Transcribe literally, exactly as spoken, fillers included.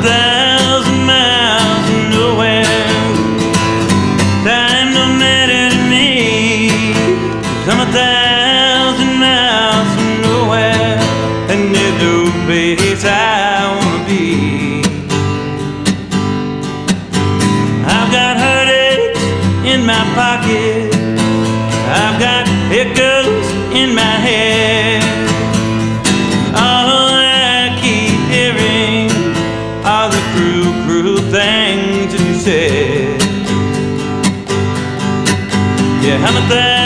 thousand miles from nowhere. Time don't matter to me, 'cause I'm a thousand miles from nowhere, and there's no place I wanna be. I've got heartaches in my pocket, I've got echoes in my head. All I keep hearing are the cruel, cruel things that you said. Yeah, I'm a thousand